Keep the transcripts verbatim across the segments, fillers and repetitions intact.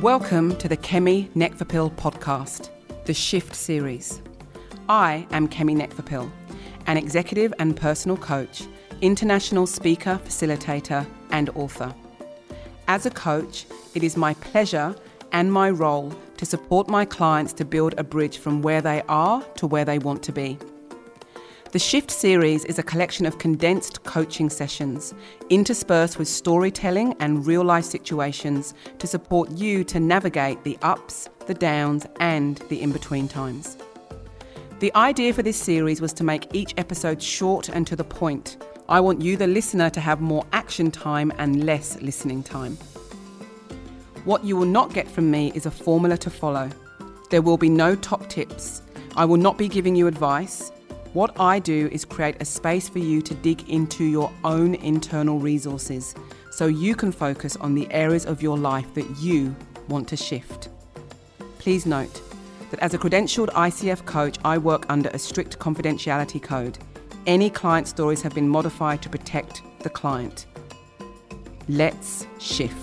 Welcome to the Kemi Nekvapil podcast, the Shift series. I am Kemi Nekvapil, an executive and personal coach, international speaker, facilitator, and author. As a coach, it is my pleasure and my role to support my clients to build a bridge from where they are to where they want to be. The Shift series is a collection of condensed coaching sessions, interspersed with storytelling and real-life situations to support you to navigate the ups, the downs, and the in-between times. The idea for this series was to make each episode short and to the point. I want you, the listener, to have more action time and less listening time. What you will not get from me is a formula to follow. There will be no top tips. I will not be giving you advice. What I do is create a space for you to dig into your own internal resources so you can focus on the areas of your life that you want to shift. Please note that as a credentialed I C F coach, I work under a strict confidentiality code. Any client stories have been modified to protect the client. Let's shift.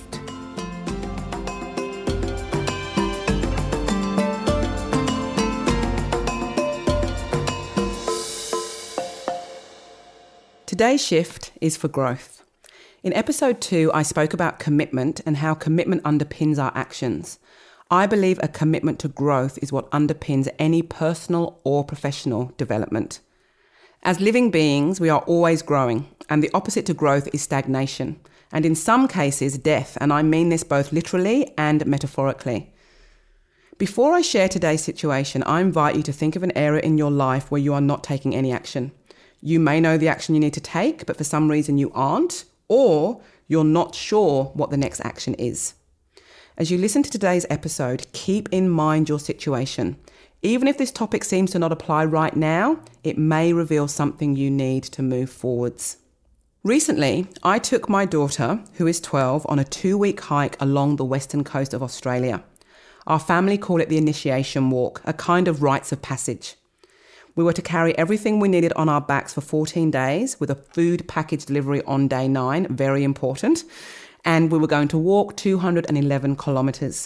Today's shift is for growth. In episode two, I spoke about commitment and how commitment underpins our actions. I believe a commitment to growth is what underpins any personal or professional development. As living beings, we are always growing, and the opposite to growth is stagnation, and in some cases, death, and I mean this both literally and metaphorically. Before I share today's situation, I invite you to think of an area in your life where you are not taking any action. You may know the action you need to take, but for some reason you aren't, or you're not sure what the next action is. As you listen to today's episode, keep in mind your situation. Even if this topic seems to not apply right now, it may reveal something you need to move forwards. Recently, I took my daughter, who is twelve, on a two-week hike along the western coast of Australia. Our family call it the initiation walk, a kind of rites of passage. We were to carry everything we needed on our backs for fourteen days with a food package delivery on day nine, very important, and we were going to walk two hundred eleven kilometres.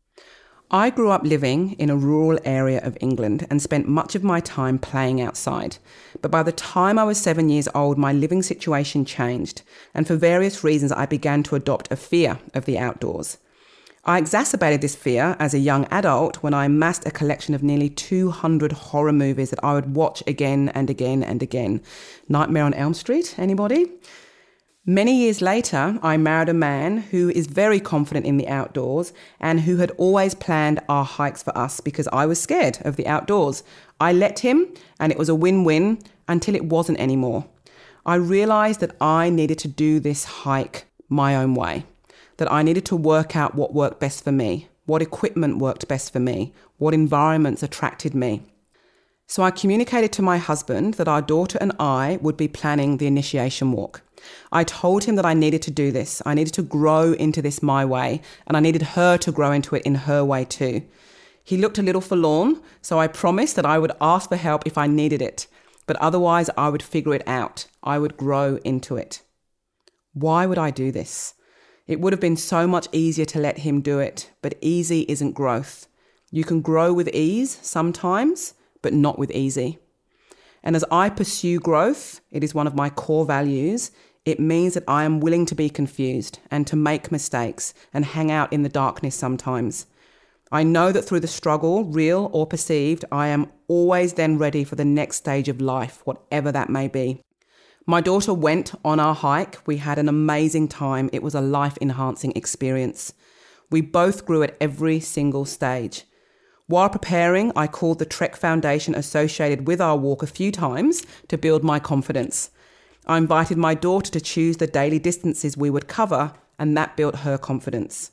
I grew up living in a rural area of England and spent much of my time playing outside. But by the time I was seven years old, my living situation changed, and for various reasons I began to adopt a fear of the outdoors. I exacerbated this fear as a young adult when I amassed a collection of nearly two hundred horror movies that I would watch again and again and again. Nightmare on Elm Street, anybody? Many years later, I married a man who is very confident in the outdoors and who had always planned our hikes for us because I was scared of the outdoors. I let him, and it was a win-win until it wasn't anymore. I realised that I needed to do this hike my own way. That I needed to work out what worked best for me, what equipment worked best for me, what environments attracted me. So I communicated to my husband that our daughter and I would be planning the initiation walk. I told him that I needed to do this. I needed to grow into this my way, and I needed her to grow into it in her way too. He looked a little forlorn, so I promised that I would ask for help if I needed it, but otherwise I would figure it out. I would grow into it. Why would I do this? It would have been so much easier to let him do it, but easy isn't growth. You can grow with ease sometimes, but not with easy. And as I pursue growth, it is one of my core values. It means that I am willing to be confused and to make mistakes and hang out in the darkness sometimes. I know that through the struggle, real or perceived, I am always then ready for the next stage of life, whatever that may be. My daughter went on our hike. We had an amazing time. It was a life-enhancing experience. We both grew at every single stage. While preparing, I called the Trek Foundation associated with our walk a few times to build my confidence. I invited my daughter to choose the daily distances we would cover, and that built her confidence.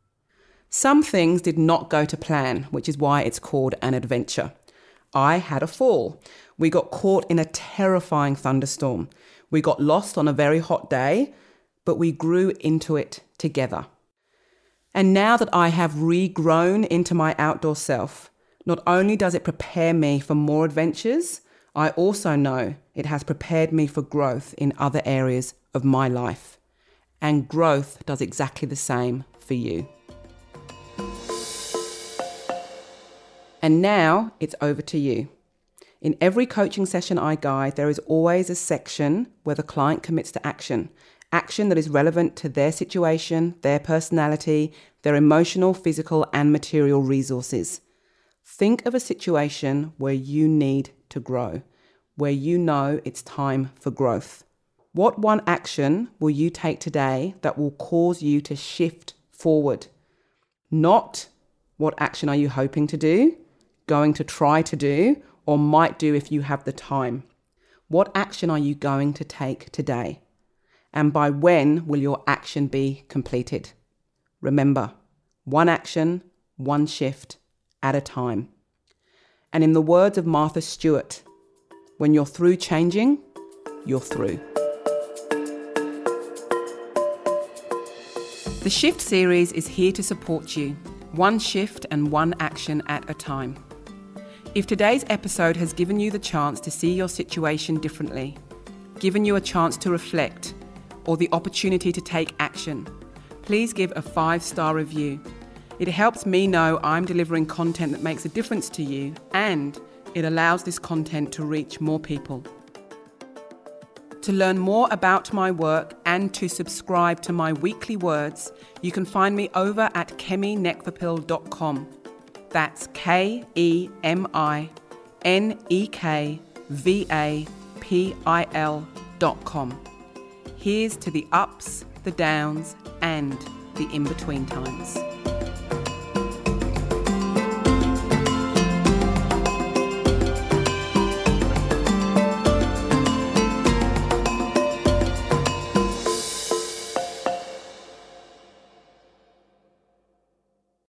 Some things did not go to plan, which is why it's called an adventure. I had a fall. We got caught in a terrifying thunderstorm. We got lost on a very hot day, but we grew into it together. And now that I have regrown into my outdoor self, not only does it prepare me for more adventures, I also know it has prepared me for growth in other areas of my life. And growth does exactly the same for you. And now it's over to you. In every coaching session I guide, there is always a section where the client commits to action. Action that is relevant to their situation, their personality, their emotional, physical, and material resources. Think of a situation where you need to grow, where you know it's time for growth. What one action will you take today that will cause you to shift forward? Not what action are you hoping to do, going to try to do, or might do if you have the time. What action are you going to take today? And by when will your action be completed? Remember, one action, one shift at a time. And in the words of Martha Stewart, when you're through changing, you're through. The Shift series is here to support you, one shift and one action at a time. If today's episode has given you the chance to see your situation differently, given you a chance to reflect, or the opportunity to take action, please give a five-star review. It helps me know I'm delivering content that makes a difference to you, and it allows this content to reach more people. To learn more about my work and to subscribe to my weekly words, you can find me over at kemi nekvapil dot com. That's K E M I N E K V A P I L dot com. Here's to the ups, the downs, and the in-between times.